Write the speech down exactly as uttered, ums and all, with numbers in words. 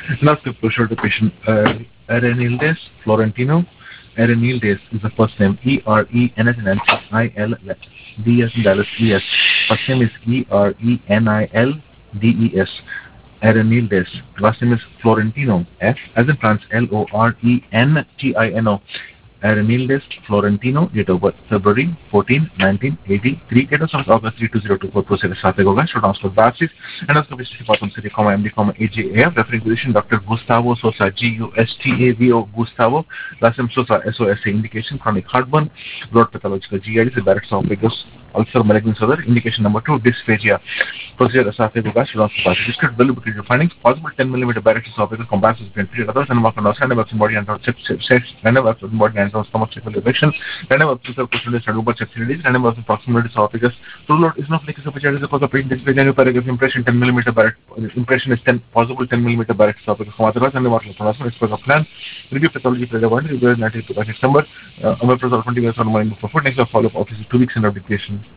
Endoscopy procedure to patient uh, Erenildes Florentino. Erenildes is the first name. E R E N as in Nancy, I L D as in Dallas, E S. First name is E R E N I L D E S. Erenildes. Last name is Florentino. F as in France, L O R E N T I N O. Arenildes Florentino, date of birth February fourteenth, nineteen eighty-three, date of service August third, two thousand twenty-four, procedure Sapegoga, short transfer biopsies, endoscopy Bottom City, M D, A J A F, referring physician Doctor Gustavo Sosa, G U S T A V O, Gustavo, last name Sosa, S O S A, indication chronic heartburn, blood pathological G I D, Barrett's esophagus, ulcer, malignant other, indication number two, dysphagia, procedure Esophagoga, short transfer biopsy, discrete well-lubricated findings, possible ten millimeter Barrett's esophagus, comparison between period others, and work on random absent body and sex, random absent body and stomach sexual erection, random absence of percentage cerebral sepsis, random absence proximal esophagus, rule out eosinophilic esophagitis is the cause of pain, dysphagia, paragraph impression, ten millimeter Barrett, impression is ten, possible ten millimeter Barrett esophagus, otherwise, and the water pronouncement, express of plan, review pathology, preservant, review ninety-two by December, omeprazole twenty minutes on morning before food, next follow-up office is two weeks in education.